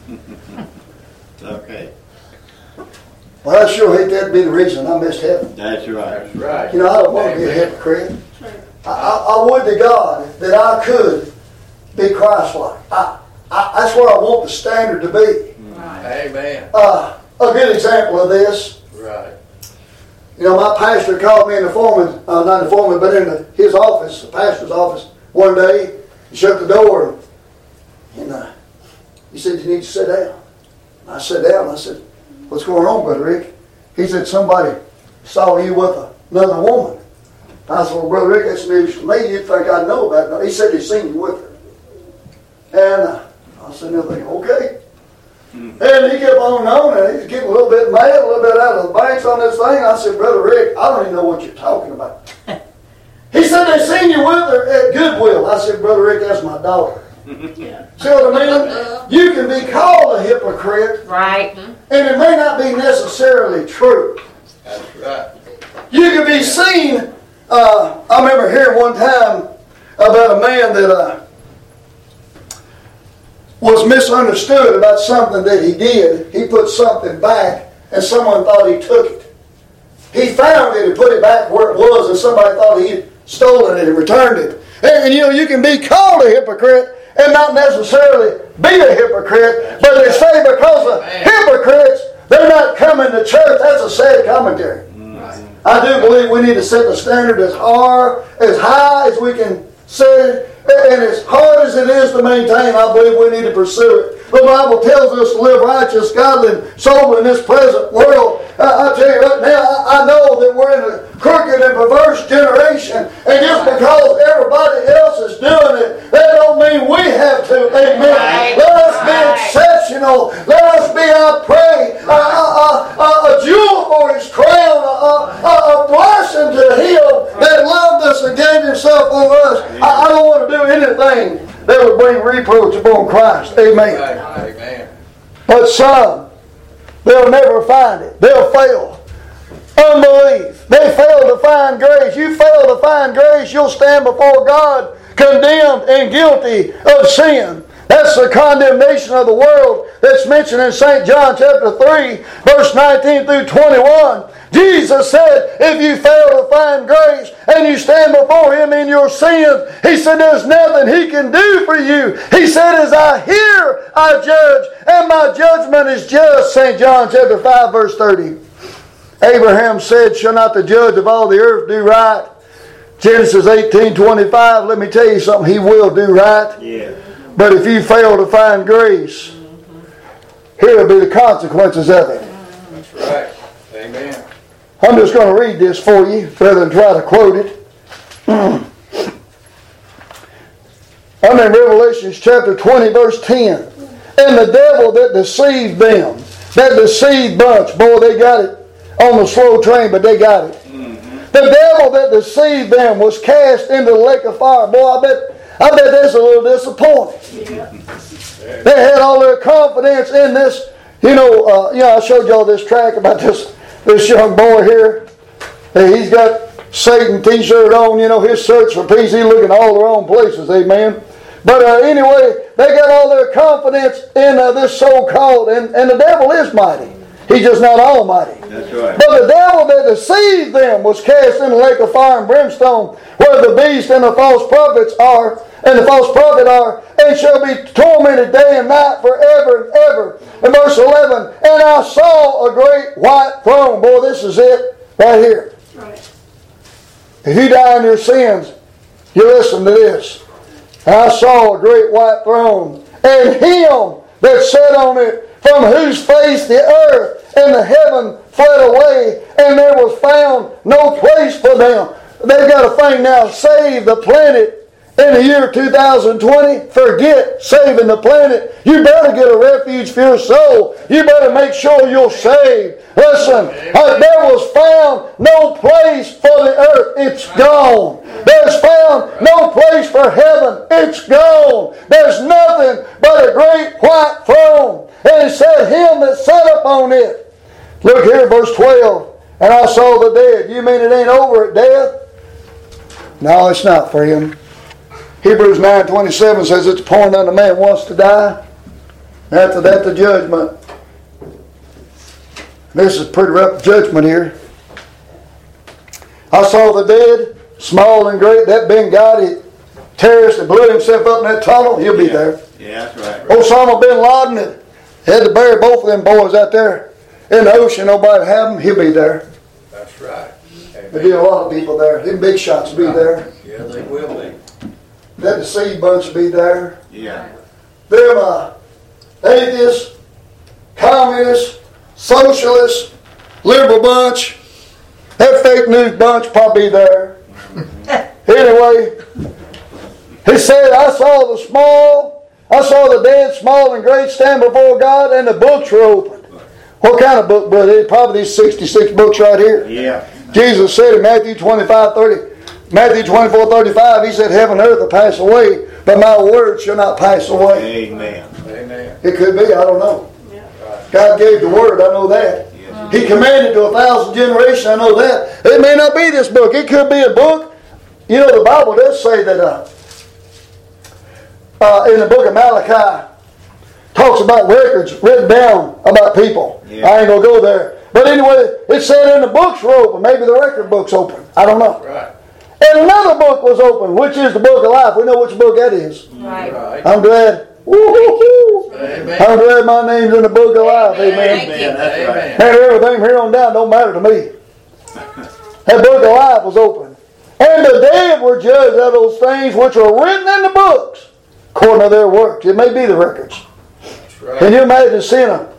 Okay. Well, I sure hate that to be the reason I missed heaven. That's right. That's right. You know, I don't want to be a hypocrite. I, I, I would to God that I could be Christ-like. I, I, that's where I want the standard to be. Right. Amen. Uh, a good example of this. Right. You know, my pastor called me in the foreman, uh, not the foreman, but in the, his office, the pastor's office, one day. He shut the door and, and uh, he said, you need to sit down. I sat down. I said, what's going on, Brother Rick? He said, somebody saw you with another woman. I said, well, Brother Rick, that's news for me. You'd think I'd know about it. He said he'd seen you with her. And uh, I was sitting there thinking, okay. And he kept on and on, and he was getting a little bit mad, a little bit out of the banks on this thing. I said, Brother Rick, I don't even know what you're talking about. He said, they seen you with her at Goodwill. I said, Brother Rick, that's my daughter. Yeah. See what I mean? You can be called a hypocrite, Right. and it may not be necessarily true. That's right. You can be seen. Uh, I remember hearing one time about a man that uh, was misunderstood about something that he did. He put something back, and someone thought he took it. He found it and put it back where it was, and somebody thought he had stolen it and returned it. And, and you know, you can be called a hypocrite and not necessarily be a hypocrite, but they say because of hypocrites, they're not coming to church. That's a sad commentary. I do believe we need to set the standard as high, as high as we can set it, and as hard as it is to maintain, I believe we need to pursue it. The Bible tells us to live righteous, godly, and sober in this present world. I, I tell you right now, I, I know that we're in a crooked and perverse generation, and just because everybody else is doing it, that don't mean we have to. Amen. Right. Let us be Right. exceptional. Let us be, I pray, a, a, a, a jewel for His crown, a, a, a blessing to Him that loved us and gave Himself for us. I, I don't want to do anything that would bring reproach upon Christ. Amen. Right. Amen. But some, they'll never find it. They'll fail. Unbelief. They fail to find grace. You fail to find grace, you'll stand before God condemned and guilty of sin. That's the condemnation of the world that's mentioned in Saint John chapter three, verse nineteen through twenty-one. Jesus said, if you fail to find grace and you stand before Him in your sins, He said there's nothing He can do for you. He said, as I hear, I judge, and my judgment is just. Saint John chapter five, verse thirty. Abraham said, shall not the judge of all the earth do right? Genesis eighteen twenty-five, let me tell you something, He will do right. Yeah. But if you fail to find grace, here will be the consequences of it. That's right. Amen. I'm just going to read this for you rather than try to quote it. I'm in Revelation chapter twenty, verse ten. And the devil that deceived them, that deceived bunch, boy, they got it on the slow train, but they got it. Mm-hmm. The devil that deceived them was cast into the lake of fire. Boy, I bet I bet that's a little disappointing. Yeah. They had all their confidence in this. You know, uh, you know, I showed y'all this track about this this young boy here. He's got Satan t-shirt on. You know, his search for peace. He's looking all the wrong places. Amen. But uh, anyway, they got all their confidence in uh, this so-called, and, and the devil is mighty. He's just not almighty. That's right. But the devil that deceived them was cast in the lake of fire and brimstone, where the beast and the false prophets are, and the false prophet are, and shall be tormented day and night forever and ever. In verse eleven, and I saw a great white throne. Boy, this is it right here. Right. If you die in your sins, you listen to this. And I saw a great white throne, and Him that sat on it, from whose face the earth and the heaven fled away, and there was found no place for them. They've got a thing now, save the planet in the year two thousand twenty. Forget saving the planet. You better get a refuge for your soul. You better make sure you're saved. Listen, uh, there was found no place for the earth. It's gone. There's found no place for heaven. It's gone. There's nothing but a great white throne. And it said, Him that sat upon it. Look here, verse twelve. And I saw the dead. You mean it ain't over at death? No, it's not, friend. Hebrews nine twenty-seven says it's appointed unto man once to die. After that, the judgment. This is pretty rough judgment here. I saw the dead, small and great. That Ben Gotti terrorist that blew himself up in that tunnel, he'll be yeah. there. Yeah, that's right. right. Osama bin Laden that had to bury both of them boys out there in the ocean. Nobody have them. He'll be there. That's right. Amen. There'll be a lot of people there. Them big shots will be there. Yeah, they will be. That deceived bunch will be there. Yeah. Them uh, atheists, communists, socialists, liberal bunch, that fake news bunch probably there. Anyway, he said, I saw the small I saw the dead, small and great, stand before God, and the books were opened. What kind of book, brother? Probably these sixty-six books right here. Yeah. Jesus said in Matthew twenty-five, thirty, Matthew twenty-four, thirty-five, He said, heaven and earth will pass away, but my word shall not pass away. Amen. Amen. It could be, I don't know. God gave the word, I know that. Yes. He commanded to a thousand generations, I know that. It may not be this book. It could be a book. You know, the Bible does say that uh, uh, in the book of Malachi, talks about records written down about people. Yeah. I ain't going to go there. But anyway, it said in the books were open. Maybe the record book's open. I don't know. Right. And another book was open, which is the book of life. We know which book that is. Right. Right. I'm glad. Woo-hoo-hoo. Amen. I'm glad my name's in the book of life. Amen. Thank you. Amen. That's right. Amen. And everything here on down don't matter to me. That book of life was open. And the dead were judged of those things which were written in the books, according to their works. It may be the records. That's right. Can you imagine seeing them?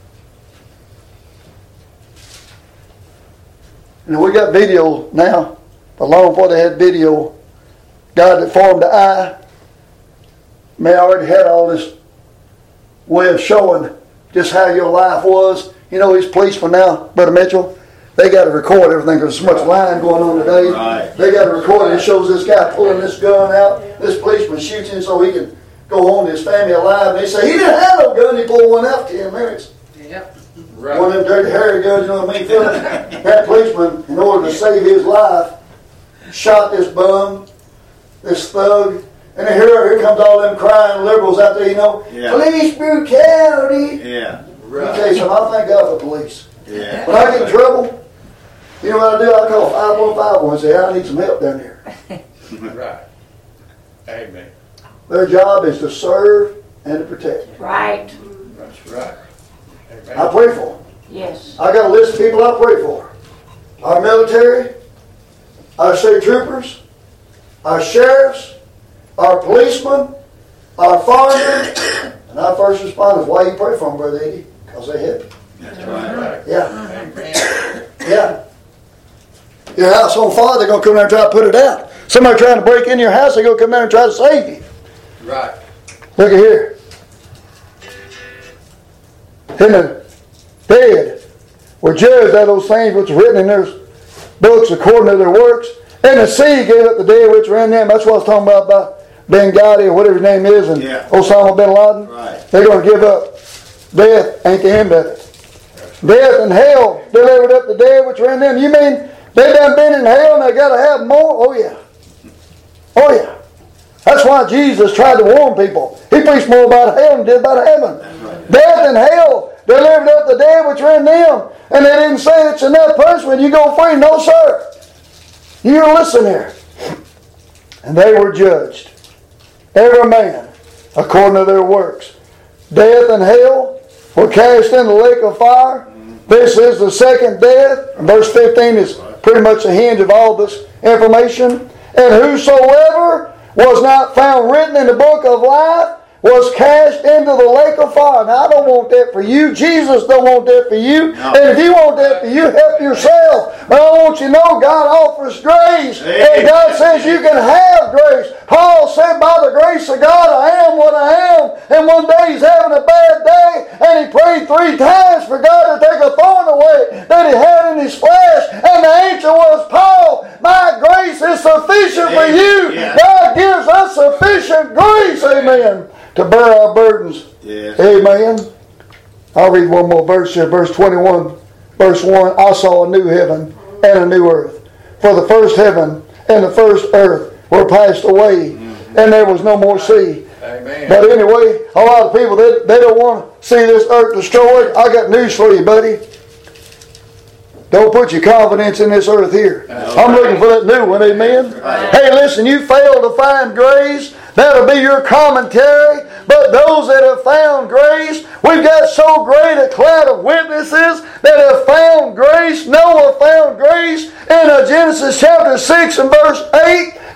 You know, we got video now. But long before they had video, God that formed the eye, may already had all this way of showing just how your life was. You know, these policemen now, Brother Mitchell, they got to record everything. There's so much line going on today. Right. They got to record it. It shows this guy pulling this gun out. This policeman shoots him so he can go home to his family alive. And they say, he didn't have no gun. He pulled one out ten minutes. Yep. Right. One of them dirty hairy guns, you know what I mean? Philip? That policeman, in order to save his life, shot this bum, this thug. And then here, here comes all them crying liberals out there, you know. Yeah. Police brutality. Yeah. Let me Right. tell you something, I thank God for police. Yeah. When I get in trouble, you know what I do? I call five one five one and say, I need some help down here. Right. Amen. Their job is to serve and to protect. Right. That's right. I Amen. pray for them. Yes. I got a list of people I pray for. Our military, our state troopers, our sheriffs, our policemen, our firemen, and our first responders. Why you pray for them, Brother Eddie? Because they help you. That's right. Right. Yeah, Amen. yeah. Your house on fire, they're going to come down and try to put it out. Somebody trying to break into your house, they're going to come down and try to save you. Right. Look at here. And the dead were judged of those things which were written in their books according to their works. And the sea gave up the dead which were in them. That's what I was talking about by Ben Gotti or whatever his name is and Yeah. Osama bin Laden. Right. They're going to give up. Death ain't the end of it. Death and hell delivered up the dead which were in them. You mean they done been in hell and they got to have more? Oh yeah. Oh yeah. That's why Jesus tried to warn people. He preached more about hell than did about heaven. Right. Death and hell delivered up the dead which were in them. And they didn't say it's enough punishment. You go free. No, sir. You listen here. And they were judged, every man according to their works. Death and hell were cast in the lake of fire. This is the second death. And verse fifteen is pretty much the hinge of all this information. And whosoever was not found written in the book of life was cast into the lake of fire. Now, I don't want that for you. Jesus don't want that for you. No. And if you want that for you, help yourself. But I want you to know God offers grace. And God says you can have grace. Paul said, by the grace of God, I am what I am. And one day he's having a bad day, and he prayed three times for God to take a thorn away that he had in his flesh. And the answer was, Paul, my grace is sufficient for you. Yeah. God gives us sufficient grace. Amen. To bear our burdens. Yes. Amen. I'll read one more verse here. Verse twenty-one. Verse one. I saw a new heaven and a new earth. For the first heaven and the first earth were passed away, and there was no more sea. Amen. But anyway, a lot of people, they, they don't want to see this earth destroyed. I got news for you, buddy. Don't put your confidence in this earth here. I'm looking for that new one, amen? Hey, listen, you fail to find grace, that'll be your commentary. But those that have found grace, we've got so great a cloud of witnesses that have found grace. Noah found grace in uh, Genesis chapter six and verse eight.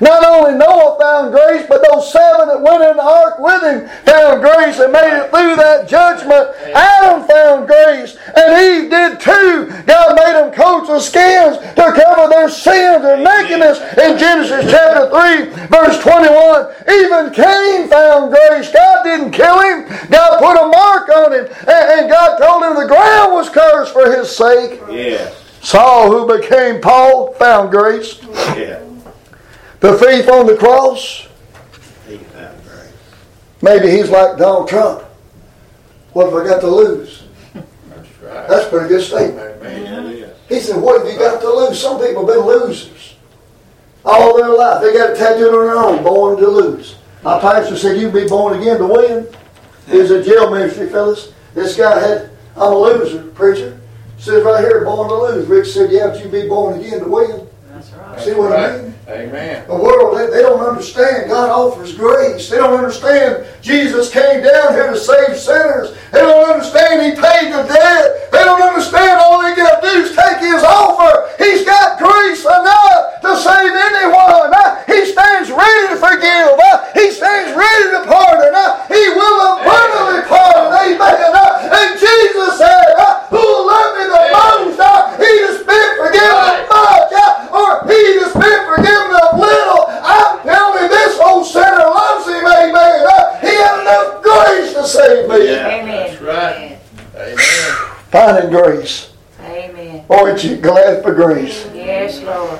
Not only Noah found grace, but those seven that went in the ark with him found grace and made it through that judgment. Adam found grace, and Eve did too. God made them coats of skins to cover their sins and nakedness. In Genesis chapter three, verse twenty-one, even Cain found grace. God didn't kill him. God put a mark on him, and, and God told him the ground was cursed for his sake. Yes. Saul, who became Paul, found grace. Yeah. The thief on the cross, He found grace. maybe he's like Donald Trump. What have I got to lose? That's right. That's a pretty good statement. Amen. Yeah, it is. He said, what have you got to lose? Some people have been losers all their life. They got it tattooed on their arm, born to lose. My pastor said, you be born again to win. He was a jail ministry, fellas. This guy had, I'm a loser, preacher. Says right here, born to lose. Rick said, yeah, but you be born again to win. That's right. See what I mean? Amen. The world, they, they don't understand. God offers grace. They don't understand Jesus came down here to save sinners. They don't understand He paid the debt. They don't understand all they got to do is take His offer. He's got grace enough to save anyone. Uh, he stands ready to forgive. Uh, he stands ready to pardon. Uh, he will abundantly pardon. Amen. Uh, and Jesus said, uh, who will love me the most? Uh, he that's been forgiven much. Uh, or he that's been forgiven of little. I'm telling you, this old sinner loves Him. Amen. Uh, he had enough grace to save me. Yeah. Amen. That's right. Amen. Finding grace. Amen. Aren't you glad for grace? Yes, Lord.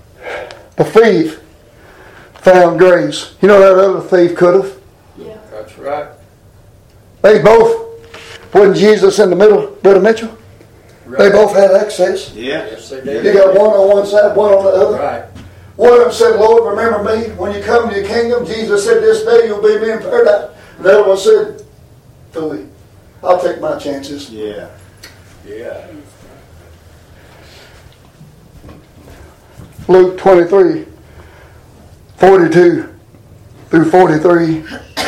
The thief found grace. You know that other thief could have. That's right. They both, wasn't Jesus in the middle, Brother Mitchell? They both had access. Yeah. Yes, they You did. got one on one side, one on the other. Right. One of them said, Lord, remember me when you come to your kingdom. Jesus said, this day you'll be me in paradise. The other one said, Philly, I'll take my chances. Yeah. Yeah. Luke twenty-three, forty-two through forty-three.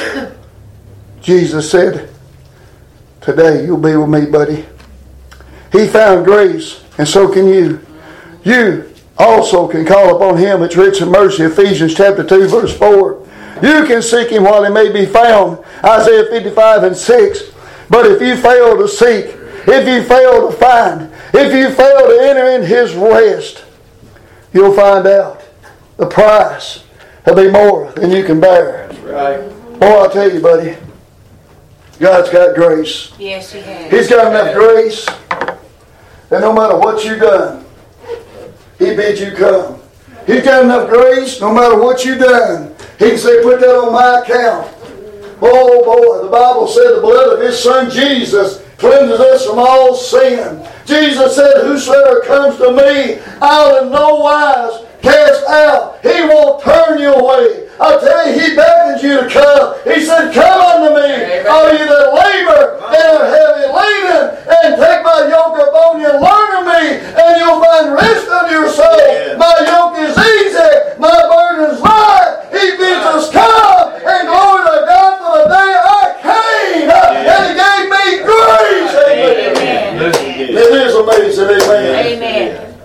Jesus said, today you'll be with me, buddy. He found grace, and so can you. You also can call upon Him. It's rich in mercy. Ephesians chapter two, verse four. You can seek Him while He may be found. Isaiah fifty-five and six. But if you fail to seek, if you fail to find, if you fail to enter in His rest, you'll find out the price will be more than you can bear. That's right. Boy, I'll tell you, buddy, God's got grace. Yes, He has. He's got enough grace that no matter what you've done, He bids you come. He's got enough grace no matter what you've done. He can say, put that on my account. Oh boy, the Bible said the blood of His Son Jesus cleanses us from all sin. Jesus said, whosoever comes to me, I'll in no wise cast out. He won't turn you away. I tell you, He beckons you to come. He said, come unto me, Amen. all you that labor and are heavy laden, and take my yoke upon you and learn of me, and you'll find rest unto your soul. Yeah. My yoke is easy, my burden is light. He bids us come, and glory to God for the day I came, uh, and He gave me grace. Amen. Amen. It is amazing, amen. Amen.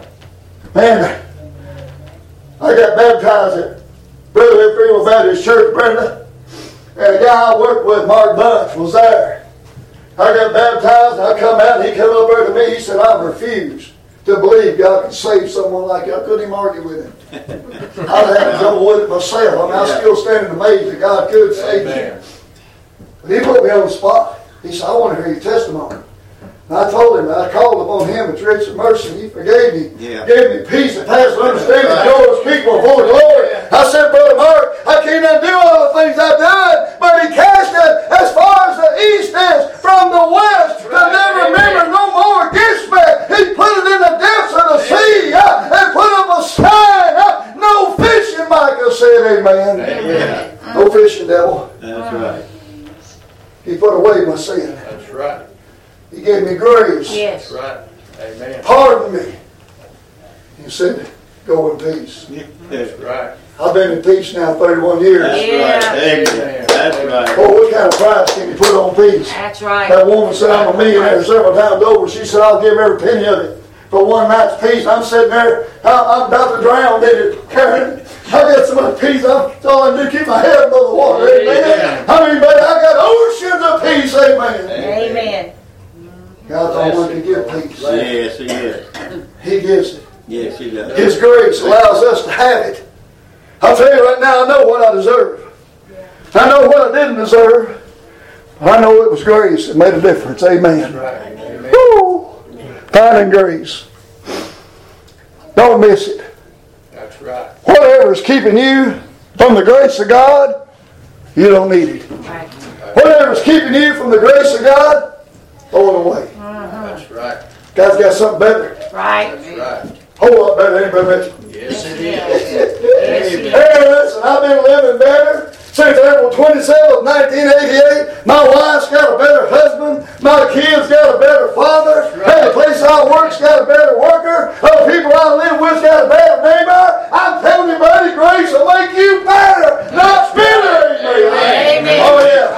Man, I got baptized at Brother Freeman Baptist Church, Brenda, and a guy I worked with, Mark Bunch, was there. I got baptized, and I come out, and he come over to me, he said, I refuse to believe God can save someone like you. I couldn't even argue with him. I'd have to go with it myself. I mean, I'm still standing amazed that God could save Amen. me. But he put me on the spot. He said, I want to hear your testimony. And I told him, I called upon Him, it's rich in mercy, and He forgave me. Yeah. Gave me peace that passes understanding, joy unspeakable before the Lord. I said, Brother Mark, I can't undo all the things I've done, but He cast it as far as the east is from the west, to never remember no more against me. He put it in the depths of the sea, uh, and put up a sign, uh, no fishing, Micah said, amen. Amen. No fishing, devil. That's right. He put away my sin. That's right. He gave me grace. Yes. That's right. Amen. Pardoned me. He said, go in peace. That's right. I've been in peace now thirty-one years. That's Yeah. right. Amen. That's right. Oh, what kind of price can you put on peace? That's right. That woman said, I'm a millionaire several times over. She said, I'll give every penny of it for one night's peace. I'm sitting there, I- I'm about to drown in it, Karen. I got so much peace. That's all I do, keep my head above the water. Amen. I mean, baby, I got oceans of peace. Amen. Amen. God's the one to give peace. Yes, He is. He gives it. Yes, He does. His grace allows us to have it. I'll tell you right now, I know what I deserve. I know what I didn't deserve. But I know it was grace that made a difference. Amen. Right. Amen. Woo! Finding grace. Don't miss it. That's right. Whatever is keeping you from the grace of God, you don't need it. Right. Whatever is keeping you from the grace of God, throw it away. That's right. God's got something better. Right. That's right. Whole lot better than anybody mentioned. Yes, it is. Yes, it is. Hey, listen, I've been living better since April twenty-seventh, nineteen eighty-eight. My wife's got a better husband. My kids got a better father. Hey, the place I work's got a better worker. The people I live with got a better neighbor. I'm telling you, buddy, grace will make you better, not bitter. Amen. Amen. Oh, yeah.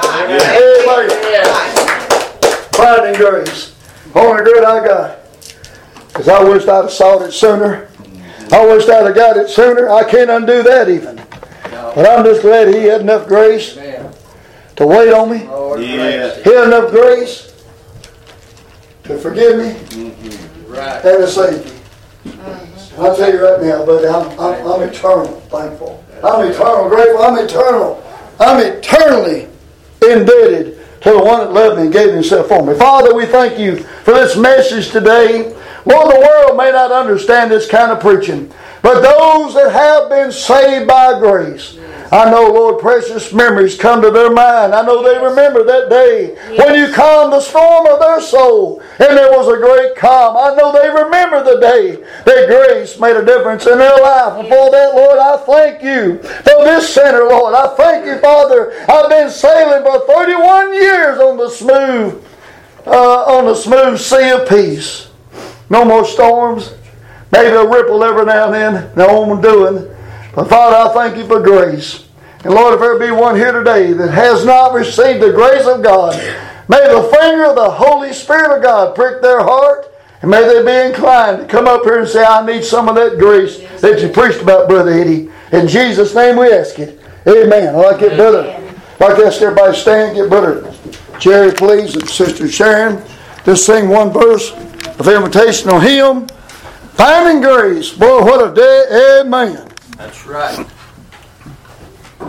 Amen. Finding grace. Only good I got. Because I wished I'd have sought it sooner. I wished I'd have got it sooner. I can't undo that even. But I'm just glad He had enough grace to wait on me. Yes. He had enough grace to forgive me Right. and to save me. And I'll tell you right now, buddy, I'm, I'm, I'm eternal thankful. I'm eternal grateful. I'm eternal. I'm eternally indebted to the one that loved me and gave Himself for me. Father, we thank You for this message today. Lord, the world may not understand this kind of preaching, but those that have been saved by grace, I know, Lord, precious memories come to their mind. I know they remember that day when You calmed the storm of their soul and there was a great calm. I know they remember the day that grace made a difference in their life. And for that, Lord, I thank You for this sinner, Lord. I thank You, Father. I've been sailing for thirty-one years on the smooth, uh, on the smooth sea of peace. No more storms. Maybe a ripple every now and then. No one doing. But Father, I thank You for grace. And Lord, if there be one here today that has not received the grace of God, may the finger of the Holy Spirit of God prick their heart. And may they be inclined to come up here and say, I need some of that grace that You preached about, Brother Eddie. In Jesus' name we ask it. Amen. I'd like it, brother. I'd like to ask everybody to stand. Get Brother Jerry, please, and Sister Sharon. Just sing one verse of invitation on Him. Finding grace. Boy, what a day. Amen. That's right.